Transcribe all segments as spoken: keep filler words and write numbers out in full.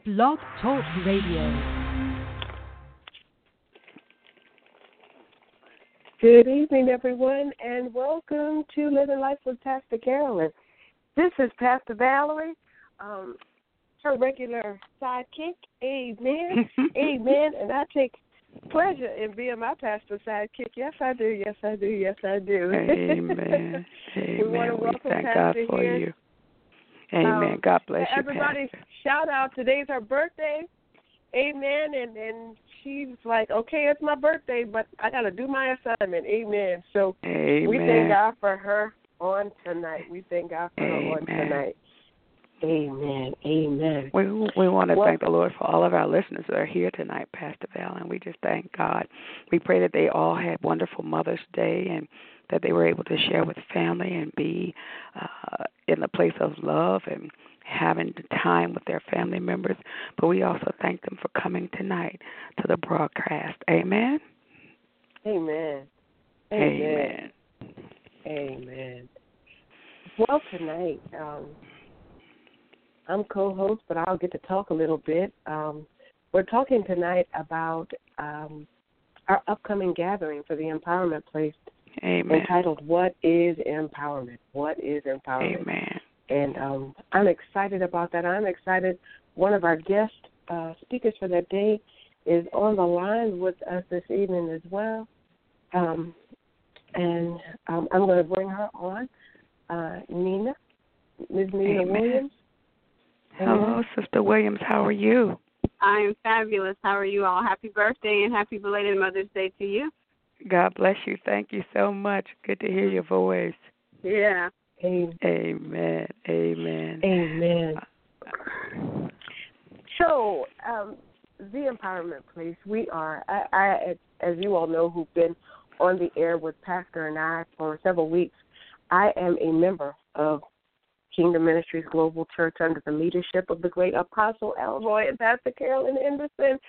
Blog Talk Radio. Good evening, everyone, and welcome to Living Life with Pastor Carolyn. This is Pastor Valerie, um, her regular sidekick. Amen. Amen. And I take pleasure in being my pastor's sidekick. Yes, I do. Yes, I do. Yes, I do. Amen. Amen. We want to welcome we thank Pastor God for here. you. Amen. Um, God bless you, everybody, Pastor. shout out. Today's her birthday. Amen. And and she's like, okay, it's my birthday, but I got to do my assignment. Amen. So Amen. we thank God for her on tonight. We thank God for Amen. her on tonight. Amen. Amen. We we want to well, thank the Lord for all of our listeners that are here tonight, Pastor Val, and we just thank God. We pray that they all had wonderful Mother's Day and that they were able to share with family and be uh, in the place of love and having the time with their family members. But we also thank them for coming tonight to the broadcast. Amen? Amen. Amen. Amen. Well, tonight, um, I'm co-host, but I'll get to talk a little bit. Um, we're talking tonight about um, our upcoming gathering for the Empowerment Place. Amen. Entitled, What is Empowerment? What is Empowerment? Amen. And um, I'm excited about that. I'm excited. One of our guest uh, speakers for that day is on the line with us this evening as well. Um, and um, I'm going to bring her on, uh, Nina, Miz Nina Amen. Williams. Hello, Amen. Sister Williams. How are you? I am fabulous. How are you all? Happy birthday and happy belated Mother's Day to you. God bless you. Thank you so much. Good to hear your voice. Yeah. Amen. Amen. Amen. Amen. So, um, the Empowerment Place, we are, I, I, as you all know, who've been on the air with Pastor and I for several weeks, I am a member of Kingdom Ministries Global Church under the leadership of the great Apostle Elroy and Pastor Carolyn Henderson.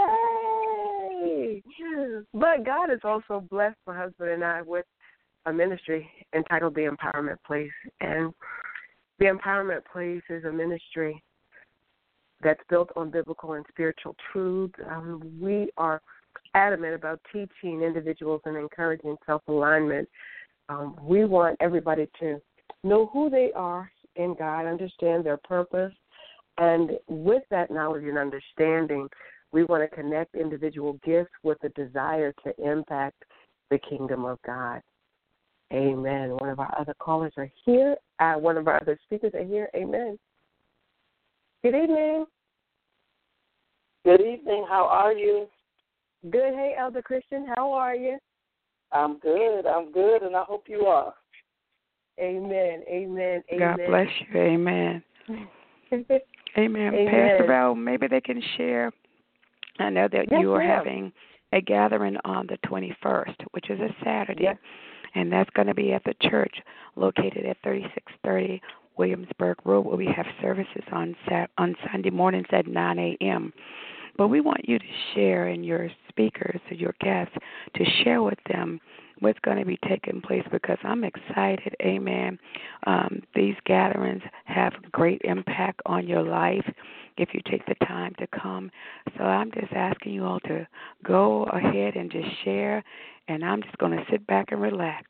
Yay! But God has also blessed my husband and I with a ministry entitled The Empowerment Place. And The Empowerment Place is a ministry that's built on biblical and spiritual truths. Um, we are adamant about teaching individuals and encouraging self-alignment. Um, we want everybody to know who they are in God, understand their purpose, and with that knowledge and understanding, we want to connect individual gifts with a desire to impact the kingdom of God. Amen. One of our other callers are here. Uh, one of our other speakers are here. Amen. Good evening. Good evening. How are you? Good. Hey, Elder Christian. How are you? I'm good. I'm good, and I hope you are. Amen. Amen. Amen. God bless you. Amen. Amen. Amen. Pastor Val, maybe they can share. I know that yes, you are ma'am. having a gathering on the twenty-first, which is a Saturday, yes. and that's going to be at the church located at thirty-six thirty Williamsburg Road, where we have services on Sat- on Sunday mornings at nine a.m. But we want you to share, and your speakers or your guests to share with them what's going to be taking place, because I'm excited. Amen. Um, these gatherings have great impact on your life if you take the time to come. So I'm just asking you all to go ahead and just share, and I'm just going to sit back and relax.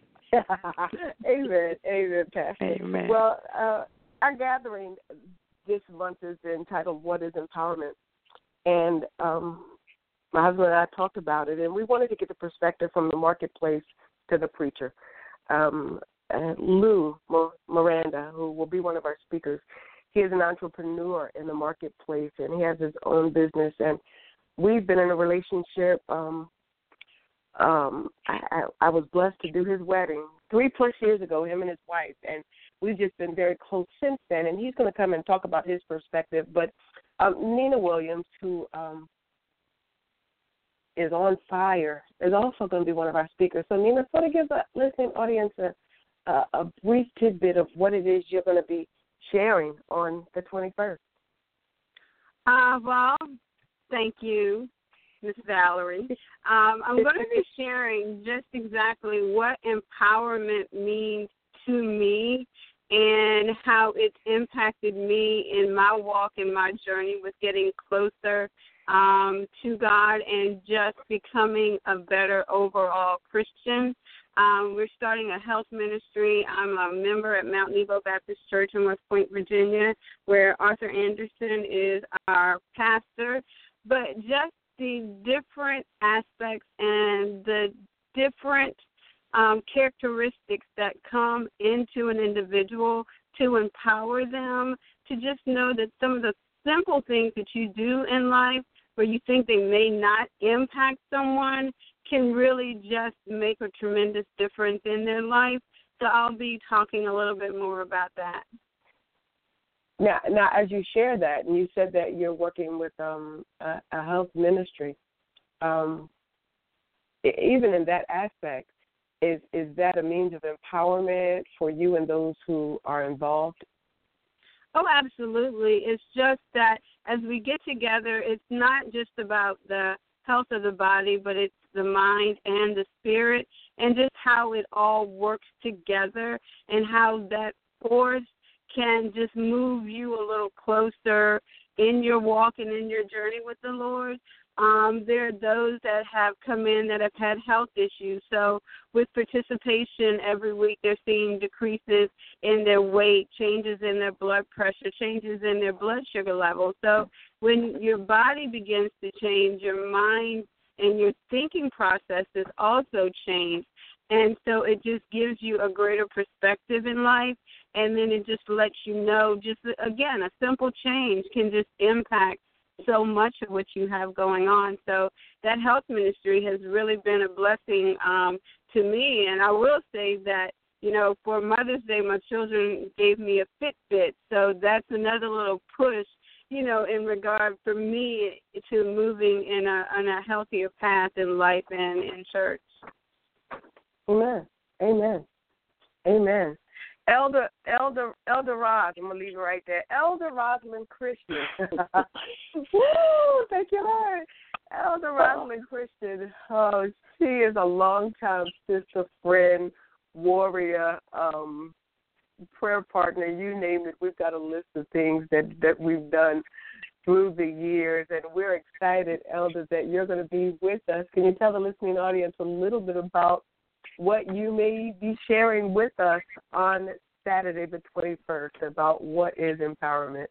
Amen. Amen, Pastor. Amen. Well, uh, our gathering this month is entitled What is Empowerment? And um, my husband and I talked about it, and we wanted to get the perspective from the marketplace to the preacher. Um, uh, Lou Miranda, who will be one of our speakers, he is an entrepreneur in the marketplace, and he has his own business. And we've been in a relationship. Um, um, I, I, I was blessed to do his wedding three plus years ago, him and his wife, and we've just been very close since then. And he's going to come and talk about his perspective. But um, Nina Williams, who um, is on fire, is also going to be one of our speakers. So, Nina, sort of give the listening audience a, a, a brief tidbit of what it is you're going to be sharing on the twenty-first. Uh, well, thank you, Miss Valerie. Um, I'm going to be sharing just exactly what empowerment means to me and how it's impacted me in my walk and my journey with getting closer um, to God and just becoming a better overall Christian. Um, we're starting a health ministry. I'm a member at Mount Nebo Baptist Church in West Point, Virginia, where Arthur Anderson is our pastor. But just the different aspects and the different um, characteristics that come into an individual to empower them to just know that some of the simple things that you do in life where you think they may not impact someone can really just make a tremendous difference in their life. So I'll be talking a little bit more about that. Now, now, as you share that, and you said that you're working with um, a, a health ministry, um, even in that aspect, is is that a means of empowerment for you and those who are involved? Oh, absolutely. It's just that as we get together, it's not just about the health of the body, but it's the mind and the spirit, and just how it all works together and how that force can just move you a little closer in your walk and in your journey with the Lord. Um, there are those that have come in that have had health issues. So with participation every week, they're seeing decreases in their weight, changes in their blood pressure, changes in their blood sugar level. So when your body begins to change, your mind and your thinking processes also change. And so it just gives you a greater perspective in life, and then it just lets you know, just, again, a simple change can just impact so much of what you have going on. So that health ministry has really been a blessing um, to me. And I will say that, you know, for Mother's Day, my children gave me a Fitbit. So that's another little push, you know, in regard for me to moving in a, in a healthier path in life and in church. Amen. Amen. Amen. Elder, Elder, Elder Roz, I'm going to leave it right there. Elder Rosalind Christian. Woo, thank you, Lord. Elder Rosalind Christian, oh, she is a longtime sister, friend, warrior, um, prayer partner, you name it. We've got a list of things that, that we've done through the years, and we're excited, Elder, that you're going to be with us. Can you tell the listening audience a little bit about what you may be sharing with us on Saturday the twenty-first about what is empowerment?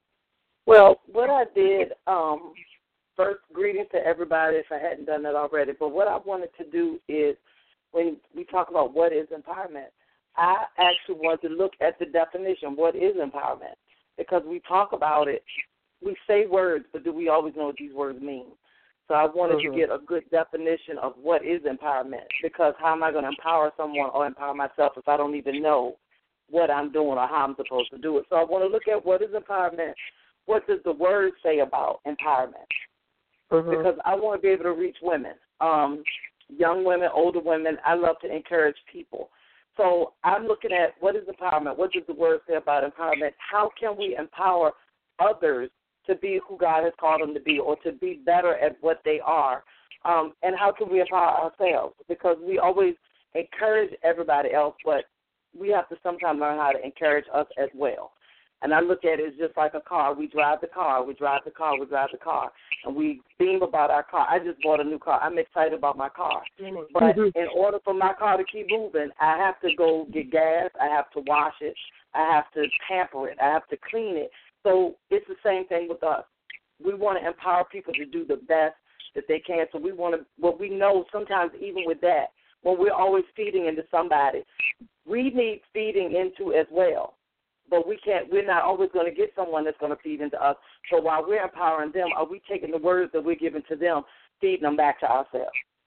Well, what I did, um, first, greetings to everybody if I hadn't done that already, but what I wanted to do is when we talk about what is empowerment, I actually wanted to look at the definition, what is empowerment? Because we talk about it, we say words, but do we always know what these words mean? So I wanted mm-hmm. to get a good definition of what is empowerment, because how am I going to empower someone or empower myself if I don't even know what I'm doing or how I'm supposed to do it? So I want to look at what is empowerment. What does the word say about empowerment? Mm-hmm. Because I want to be able to reach women, um, young women, older women. I love to encourage people. So I'm looking at what is empowerment? What does the word say about empowerment? How can we empower others to be who God has called them to be, or to be better at what they are? Um, and how can we empower ourselves? Because we always encourage everybody else, but we have to sometimes learn how to encourage us as well. And I look at it as just like a car. We drive the car, we drive the car, we drive the car, and we beam about our car. I just bought a new car. I'm excited about my car. But in order for my car to keep moving, I have to go get gas, I have to wash it, I have to pamper it, I have to clean it. So it's the same thing with us. We want to empower people to do the best that they can. So we want to, what we know sometimes even with that, when we're always feeding into somebody, we need feeding into as well. But we can't, we're not always going to get someone that's going to feed into us. So while we're empowering them, are we taking the words that we're giving to them, feeding them back to ourselves?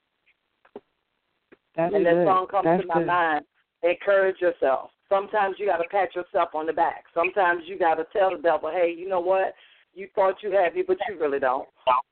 That's and that good. song comes That's to my good. mind, encourage yourself. Sometimes you got to pat yourself on the back. Sometimes you got to tell the devil, hey, you know what? You thought you had me, but you really don't.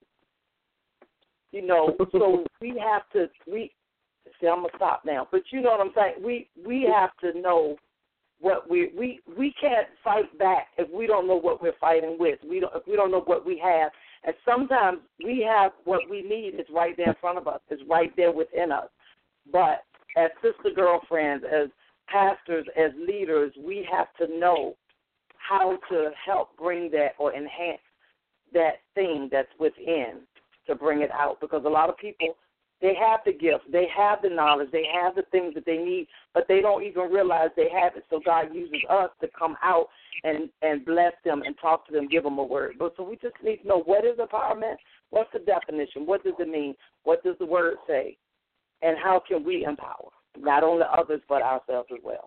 You know, so we have to, we, see, I'm going to stop now. But you know what I'm saying? We we have to know what we, we, we can't fight back if we don't know what we're fighting with. We don't, if we don't know what we have. And sometimes we have what we need is right there in front of us. It's right there within us. But as sister girlfriends, as pastors, as leaders, we have to know how to help bring that or enhance that thing that's within to bring it out. Because a lot of people, they have the gifts, they have the knowledge, they have the things that they need, but they don't even realize they have it. So God uses us to come out and, and bless them and talk to them, give them a word. But so we just need to know, what is empowerment? What's the definition? What does it mean? What does the word say? And how can we empower not only others but ourselves as well?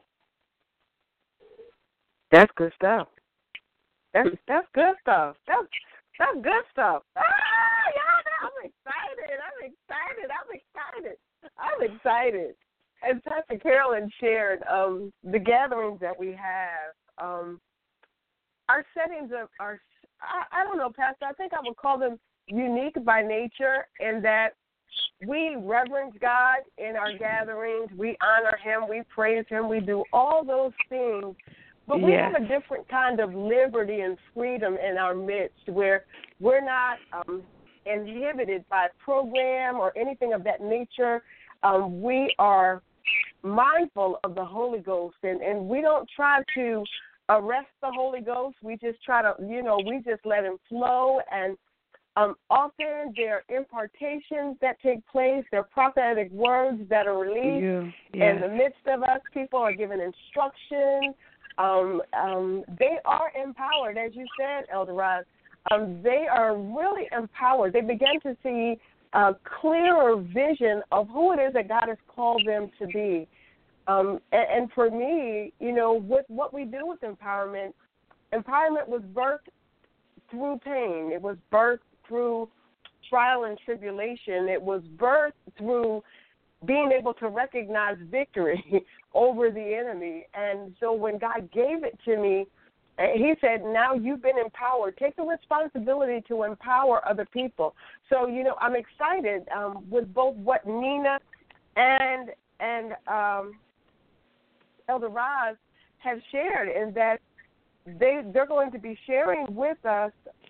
That's good stuff. That's that's good stuff. That's that's good stuff. Ah, yeah, I'm excited. I'm excited. I'm excited. I'm excited. As Pastor Carolyn shared, um, the gatherings that we have, um, our settings are, are I, I don't know, Pastor, I think I would call them unique by nature, in that we reverence God in our gatherings. We honor Him. We praise Him. We do all those things. But we yes. have a different kind of liberty and freedom in our midst, where we're not um, inhibited by program or anything of that nature. Um, we are mindful of the Holy Ghost, and, and we don't try to arrest the Holy Ghost. We just try to, you know, we just let Him flow. And um, often there are impartations that take place. There are prophetic words that are released. Yeah. Yes. In the midst of us, people are given instruction. Um, um, they are empowered, as you said, Elder Roz. Um, they are really empowered. They begin to see a clearer vision of who it is that God has called them to be. Um, and, and for me, you know, with what we do with empowerment, empowerment was birthed through pain. It was birthed through trial and tribulation. It was birthed through being able to recognize victory over the enemy. And so when God gave it to me, He said, now you've been empowered. Take the responsibility to empower other people. So, you know, I'm excited um, with both what Nina and and um, Elder Roz have shared, in that they, they're going to be sharing with us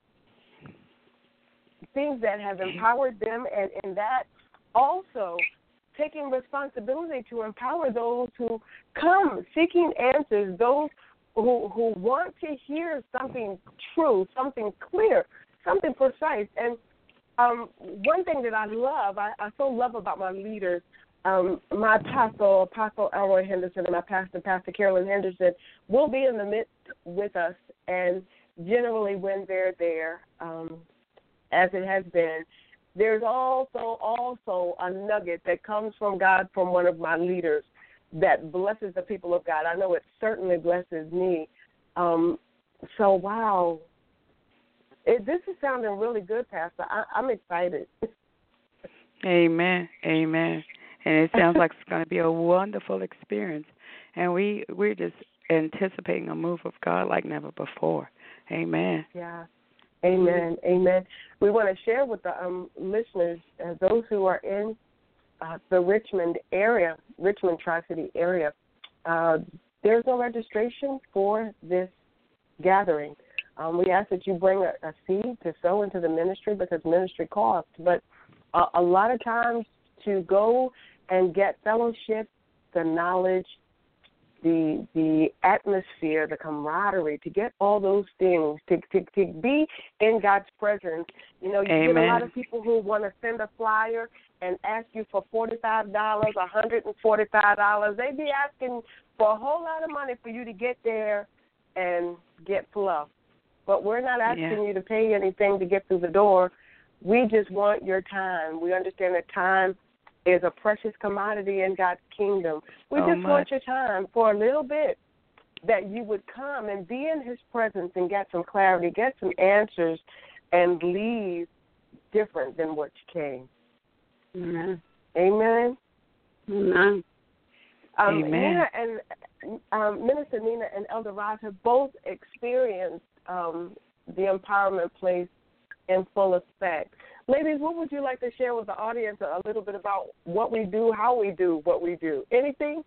things that have empowered them, and in that also taking responsibility to empower those who come seeking answers, those who who want to hear something true, something clear, something precise. And um, one thing that I love, I, I so love about my leaders, um, my apostle, Apostle Elroy Henderson, and my pastor, Pastor Carolyn Henderson, will be in the midst with us. And generally when they're there, um, as it has been, there's also also a nugget that comes from God from one of my leaders that blesses the people of God. I know it certainly blesses me. Um, so, wow. It, this is sounding really good, Pastor. I, I'm excited. Amen. Amen. And it sounds like it's going to be a wonderful experience. And we, we're just anticipating a move of God like never before. Amen. Yeah. Amen. Amen. We want to share with the um, listeners, uh, those who are in uh, the Richmond area, Richmond Tri-City area, uh, there's no registration for this gathering. Um, we ask that you bring a, a seed to sow into the ministry, because ministry costs. But uh, a lot of times to go and get fellowship, the knowledge, the the atmosphere, the camaraderie, to get all those things, to, to, to be in God's presence. You know, you Amen. get a lot of people who want to send a flyer and ask you for forty-five dollars, one hundred forty-five dollars. They be asking for a whole lot of money for you to get there and get fluff. But we're not asking yeah. you to pay anything to get through the door. We just want your time. We understand that time is a precious commodity in God's kingdom. We so just much. want your time for a little bit, that you would come and be in His presence and get some clarity, get some answers, and leave different than what you came. Amen. Amen. Amen. Um, Amen. Nina and um, Minister Nina and Elder Roz have both experienced um, the empowerment place in full effect. Ladies, what would you like to share with the audience a little bit about what we do, how we do what we do? Anything?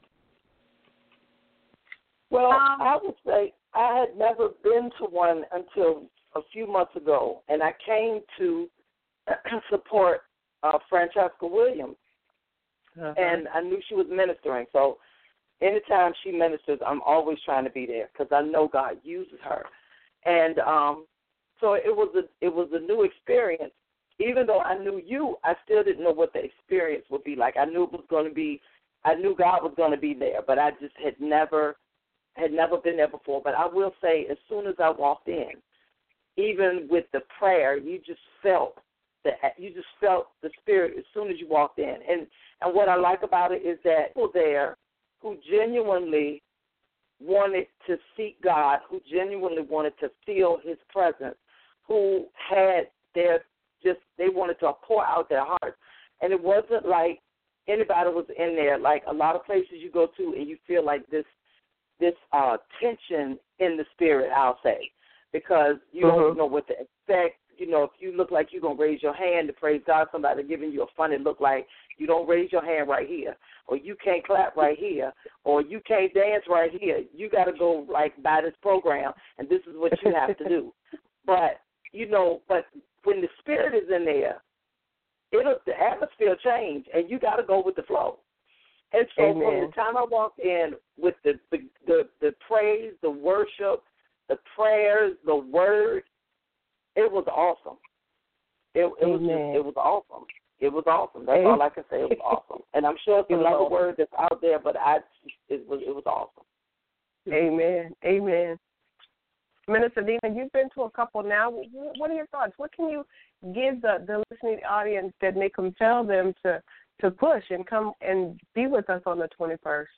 Well, Um, I would say I had never been to one until a few months ago, and I came to support uh, Francesca Williams, Uh-huh. and I knew she was ministering. So anytime she ministers, I'm always trying to be there because I know God uses her. And um, so it was a it was a new experience. Even though I knew you, I still didn't know what the experience would be like. I knew it was going to be, I knew God was going to be there, but I just had never had never been there before. But I will say, as soon as I walked in, even with the prayer, you just felt the you just felt the Spirit as soon as you walked in. And and what I like about it is that people there who genuinely wanted to seek God, who genuinely wanted to feel His presence, who had their just they wanted to pour out their hearts. And it wasn't like anybody was in there. Like a lot of places you go to and you feel like this this uh, tension in the spirit, I'll say, because you mm-hmm. don't know what to expect. You know, if you look like you're going to raise your hand to praise God, somebody giving you a funny look like you don't raise your hand right here, or you can't clap right here, or you can't dance right here. You got to go, like, by this program, and this is what you have to do. But, you know, but when the Spirit is in there, it'll the atmosphere change, and you got to go with the flow. And so Amen. From the time I walked in with the, the the the praise, the worship, the prayers, the word, it was awesome. It, it was just, it was awesome. It was awesome. That's Amen. All I can say. It was awesome. And I'm sure it's another awesome. Word that's out there, but I it was it was awesome. Amen. Amen. Minister Dina, you've been to a couple now. What are your thoughts? What can you give the, the listening audience that may compel them to, to push and come and be with us on the twenty-first?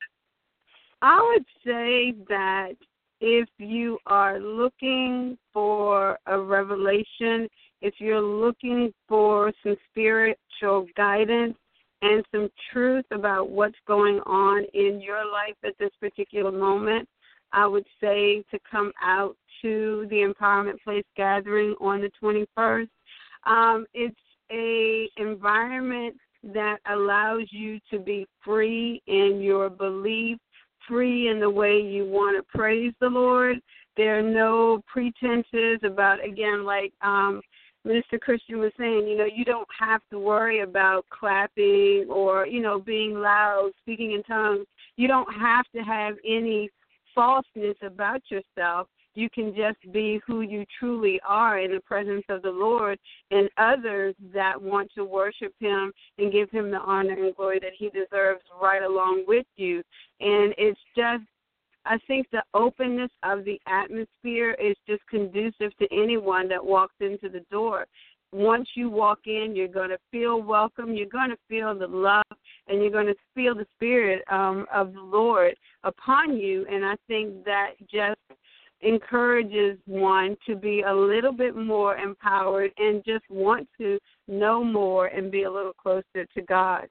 I would say that if you are looking for a revelation, if you're looking for some spiritual guidance and some truth about what's going on in your life at this particular moment, I would say to come out to the Empowerment Place gathering on the twenty-first. Um, it's a environment that allows you to be free in your belief, free in the way you want to praise the Lord. There are no pretenses about, again, like um, Minister Christian was saying, you know, you don't have to worry about clapping or, you know, being loud, speaking in tongues. You don't have to have any falseness about yourself. You can just be who you truly are in the presence of the Lord and others that want to worship Him and give Him the honor and glory that He deserves right along with you. And it's just, I think the openness of the atmosphere is just conducive to anyone that walks into the door. Once you walk in, you're going to feel welcome, you're going to feel the love, and you're going to feel the Spirit um, of the Lord upon you. And I think that just encourages one to be a little bit more empowered and just want to know more and be a little closer to God.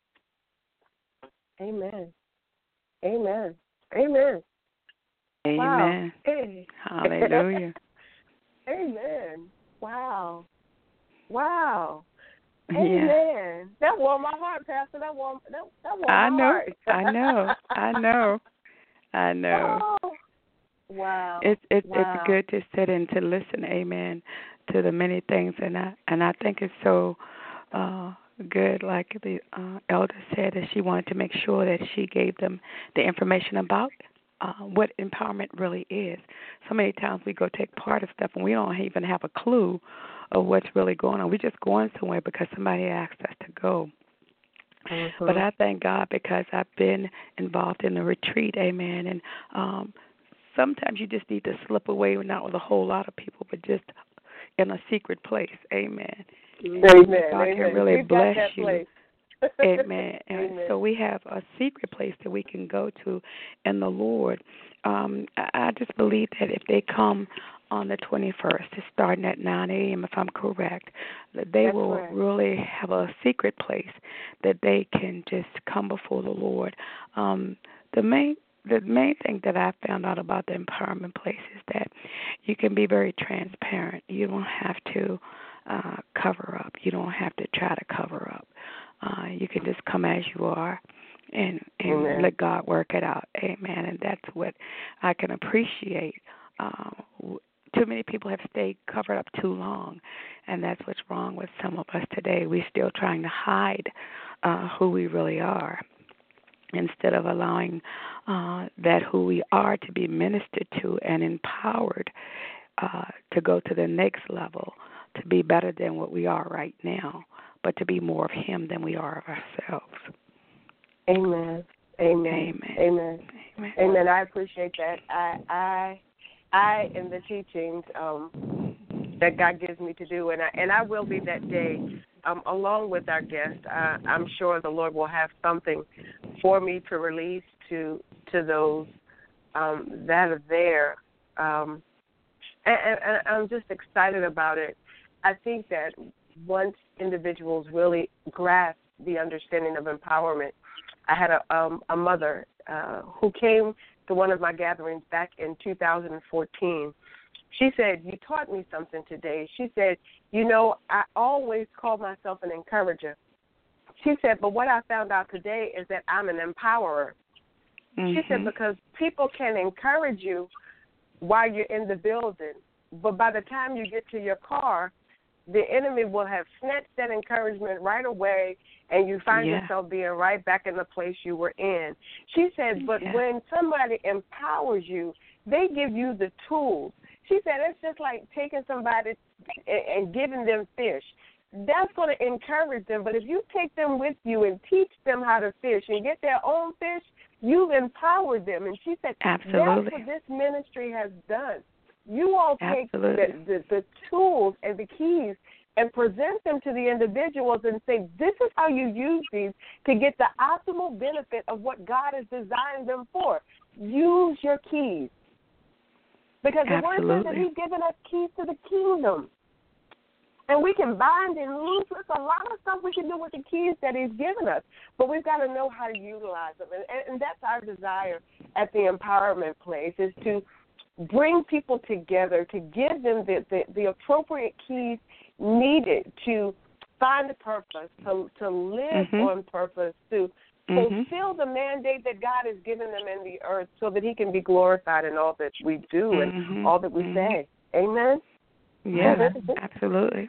Amen. Amen. Amen. Amen. Wow. Hey. Hallelujah. Amen. Wow. Wow. Yeah. Amen. That warmed my heart, Pastor. That warmed that, that warmed I my know. heart. I know. I know. I know. Oh. Wow. It's it's wow. it's good to sit and to listen, amen, to the many things, and I and I think it's so uh, good. Like the uh, elder said, that she wanted to make sure that she gave them the information about uh, what empowerment really is. So many times we go take part of stuff and we don't even have a clue of what's really going on. We're just going somewhere because somebody asked us to go. Mm-hmm. But I thank God because I've been involved in a retreat, amen, and um, sometimes you just need to slip away, not with a whole lot of people, but just in a secret place. Amen. Amen. God Amen. can really We've bless got that you. place. Amen. And Amen. so we have a secret place that we can go to in the Lord. Um, I, I just believe that if they come on the twenty-first, it's starting at nine a.m., if I'm correct, that they That's will correct. really have a secret place that they can just come before the Lord. Um, the main The main thing that I found out about the empowerment place is that you can be very transparent. You don't have to uh, cover up. You don't have to try to cover up. Uh, you can just come as you are and, and let God work it out. Amen. And that's what I can appreciate. Uh, too many people have stayed covered up too long, and that's what's wrong with some of us today. We're still trying to hide uh, who we really are. instead of allowing uh, that who we are to be ministered to and empowered uh, to go to the next level, to be better than what we are right now, but to be more of Him than we are of ourselves. Amen. Amen. Amen. Amen. Amen. Amen. I appreciate that. I, I, I, in the teachings um, that God gives me to do, and I, and I will be that day, um, along with our guest. Uh, I'm sure the Lord will have something for me to release to to those um, that are there, um, and, and, and I'm just excited about it. I think that once individuals really grasp the understanding of empowerment, I had a, um, a mother uh, who came to one of my gatherings back in two thousand fourteen. She said, "You taught me something today." She said, "You know, I always call myself an encourager." She said, "But what I found out today is that I'm an empowerer." Mm-hmm. She said, "Because people can encourage you while you're in the building, but by the time you get to your car, the enemy will have snatched that encouragement right away, and you find yeah. yourself being right back in the place you were in." She said, "But yeah. when somebody empowers you, they give you the tools." She said, "It's just like taking somebody and giving them fish. That's going to encourage them. But if you take them with you and teach them how to fish and get their own fish, you've empowered them." And she said, Absolutely. That's what this ministry has done. You all take the, the, the tools and the keys and present them to the individuals and say, this is how you use these to get the optimal benefit of what God has designed them for. Use your keys. Because the Absolutely. word says that He's given us keys to the kingdom. And we can bind and loose. There's a lot of stuff we can do with the keys that He's given us. But we've got to know how to utilize them. And, and that's our desire at the empowerment place, is to bring people together, to give them the, the, the appropriate keys needed to find a purpose, to, to live mm-hmm. on purpose, to mm-hmm. fulfill the mandate that God has given them in the earth so that He can be glorified in all that we do mm-hmm. and all that we mm-hmm. say. Amen? Yeah, absolutely.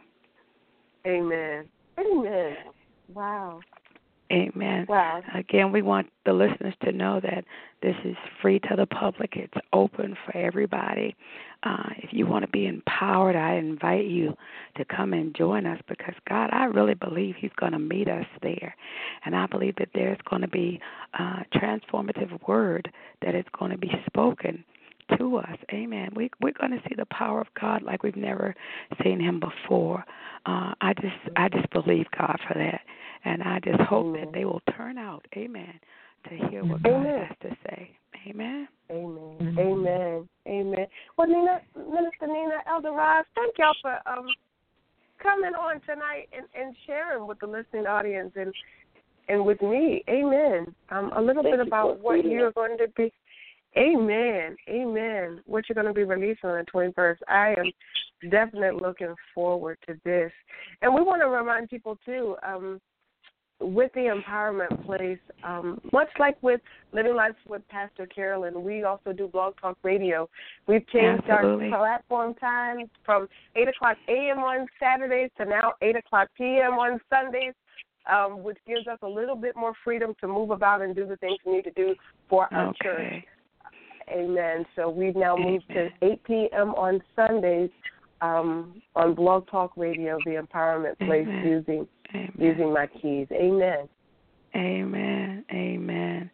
Amen. Amen. Wow. Amen. Wow. Again, we want the listeners to know that this is free to the public. It's open for everybody. Uh, if you want to be empowered, I invite you to come and join us, because, God, I really believe He's going to meet us there. And I believe that there's going to be a transformative word that is going to be spoken to us. Amen. We, we're going to see the power of God like we've never seen Him before. Uh, I just I just believe God for that. And I just hope Amen. That they will turn out, amen, to hear what God Amen. Has to say. Amen. Amen. Mm-hmm. Amen. Amen. Well, Nina, Minister Nina, Elder Roz, thank y'all for um, coming on tonight and, and sharing with the listening audience and and with me. Amen. Um, a little thank bit about what you. You're going to be. Amen. Amen. What you're going to be releasing on the twenty-first. I am definitely looking forward to this. And we want to remind people, too, um, with the empowerment place, um, much like with Living Life with Pastor Carolyn, we also do Blog Talk Radio. We've changed Absolutely. Our platform time from eight o'clock a.m. on Saturdays to now eight o'clock p.m. on Sundays, um, which gives us a little bit more freedom to move about and do the things we need to do for our okay. church. Amen. So we've now Amen. moved to eight p.m. on Sundays um, on Blog Talk Radio, the empowerment place, Amen. using Amen. using my keys. Amen. Amen. Amen.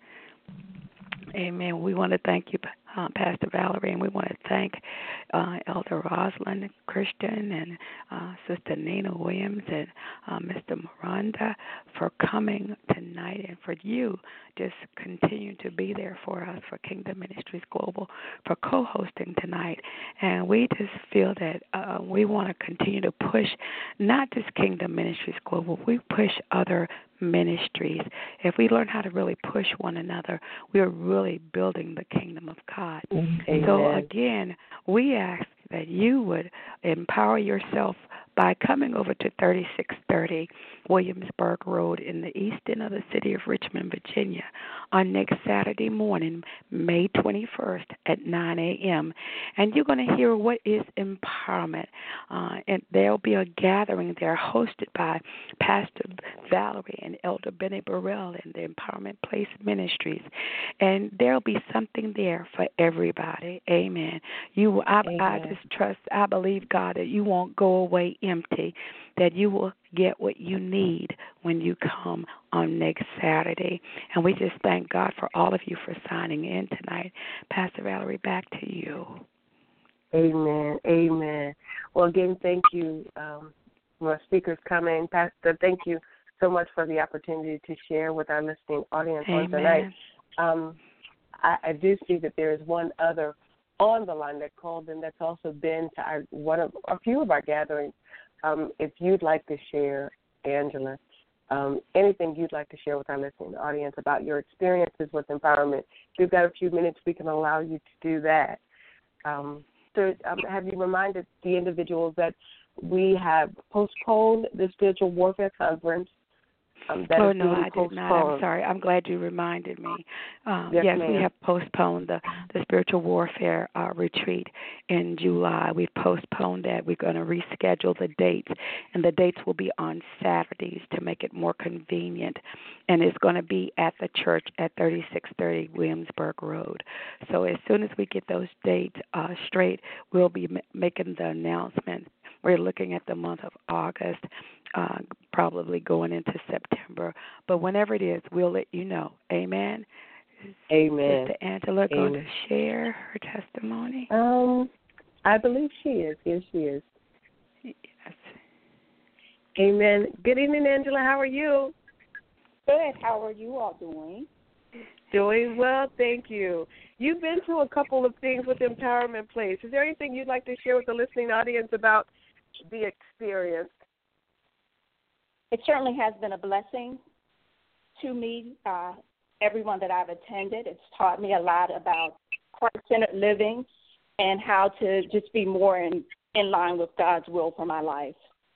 Amen. We want to thank you, uh, Pastor Valerie, and we want to thank uh, Elder Rosalind Christian and uh, Sister Nina Williams and uh, Mister Miranda for coming tonight, and for you just continue to be there for us, for Kingdom Ministries Global, for co-hosting tonight. And we just feel that uh, we want to continue to push not just Kingdom Ministries Global, we push other ministries. If we learn how to really push one another, we are really building the kingdom of God. Amen. So again, we ask that you would empower yourself by coming over to thirty-six thirty Williamsburg Road in the east end of the city of Richmond, Virginia, on next Saturday morning, May twenty-first at nine a.m. And you're going to hear what is empowerment. Uh, and there'll be a gathering there hosted by Pastor Valerie and Elder Benny Burrell and the Empowerment Place Ministries. And there'll be something there for everybody. Amen. You, I, Amen. I just trust, I believe, God, that you won't go away empty, that you will get what you need when you come on next Saturday. And we just thank God for all of you for signing in tonight. Pastor Valerie, back to you. Amen. Amen. Well, again, thank you um, for our speakers coming. Pastor, thank you so much for the opportunity to share with our listening audience Amen. on tonight. Um, I, I do see that there is one other on the line that called in that's also been to our, one of a few of our gatherings. Um, if you'd like to share, Angela, um, anything you'd like to share with our listening audience about your experiences with empowerment, if you've got a few minutes, we can allow you to do that. Um, so um, have you reminded the individuals that we have postponed the Spiritual Warfare Conference? Um, that oh, is no, being I did postponed. not. I'm sorry. I'm glad you reminded me. Um, Yes, yes, ma'am. we have postponed the, the spiritual warfare uh, retreat in July. We've postponed that. We're going to reschedule the dates, and the dates will be on Saturdays to make it more convenient. And it's going to be at the church at thirty-six thirty Williamsburg Road. So as soon as we get those dates uh, straight, we'll be m- making the announcement. We're looking at the month of August, uh, probably going into September. But whenever it is, we'll let you know. Amen. Amen. Sister Angela going Amen. to share her testimony? Um, I believe she is. Yes, she is. Yes. Amen. Good evening, Angela. How are you? Good. How are you all doing? Doing well, thank you. You've been to a couple of things with Empowerment Place. Is there anything you'd like to share with the listening audience about the experience? It certainly has been a blessing to me, uh, everyone that I've attended. It's taught me a lot about Christ-centered living and how to just be more in, in line with God's will for my life.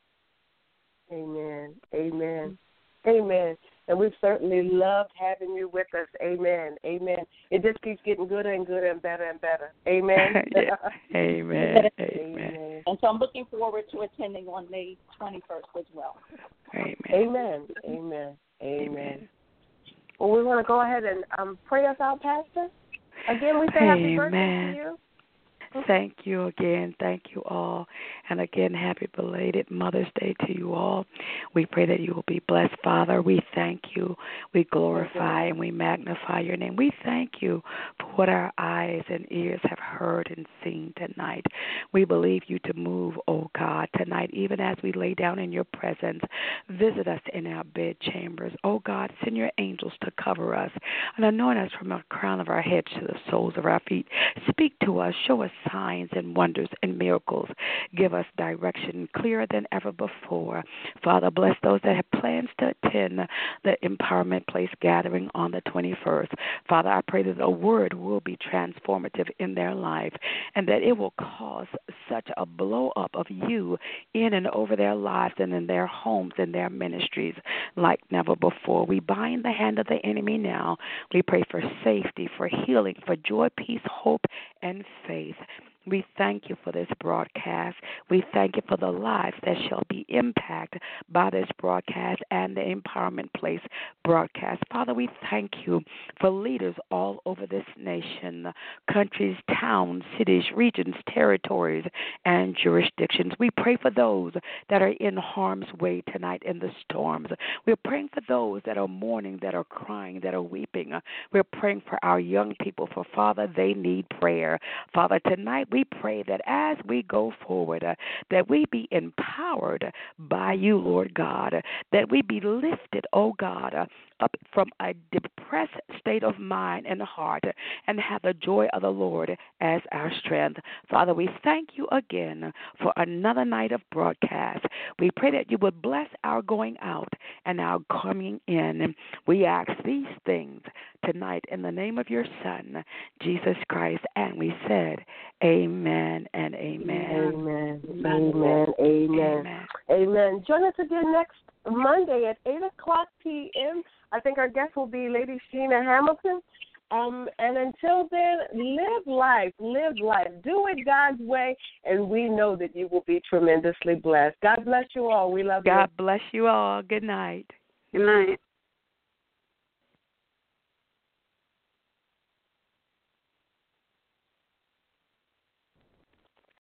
Amen. Amen. Amen. And we've certainly loved having you with us. Amen. Amen. It just keeps getting gooder and gooder and better and better. Amen. Yeah. Amen. Amen. Amen. And so I'm looking forward to attending on May twenty-first as well. Amen. Amen. Amen. Amen. Well, we want to go ahead and um, pray us out, Pastor. Again, we say happy birthday Amen. to you. Thank you again. Thank you all. And again, happy belated Mother's Day to you all. We pray that you will be blessed, Father. We thank you. We glorify and we magnify your name. We thank you for what our eyes and ears have heard and seen tonight. We believe you to move, oh God, tonight, even as we lay down in your presence. Visit us in our bed chambers. Oh God, send your angels to cover us and anoint us from the crown of our heads to the soles of our feet. Speak to us. Show us signs and wonders and miracles. Give us direction clearer than ever before. Father, bless those that have plans to attend the Empowerment Place gathering on the twenty-first. Father, I pray that the word will be transformative in their life and that it will cause such a blow up of you in and over their lives and in their homes and their ministries like never before. We bind the hand of the enemy now. We pray for safety, for healing, for joy, peace, hope, and faith. We thank you for this broadcast. We thank you for the lives that shall be impacted by this broadcast and the Empowerment Place broadcast. Father, we thank you for leaders all over this nation, countries, towns, cities, regions, territories, and jurisdictions. We pray for those that are in harm's way tonight in the storms. We're praying for those that are mourning, that are crying, that are weeping. We're praying for our young people, for Father, they need prayer. Father, tonight we pray that as we go forward, uh, that we be empowered by you, Lord God, uh, that we be lifted, oh God, uh, up from a depressed state of mind and heart uh, and have the joy of the Lord as our strength. Father, we thank you again for another night of broadcast. We pray that you would bless our going out and our coming in. We ask these things tonight in the name of your Son, Jesus Christ, and we said, amen and amen. Amen. Amen. Amen. Amen. Amen. Join us again next Monday at eight o'clock p.m. I think our guest will be Lady Sheena Hamilton. Um, and until then, live life, live life. Do it God's way, and we know that you will be tremendously blessed. God bless you all. We love you. God bless you all. Good night. Good night.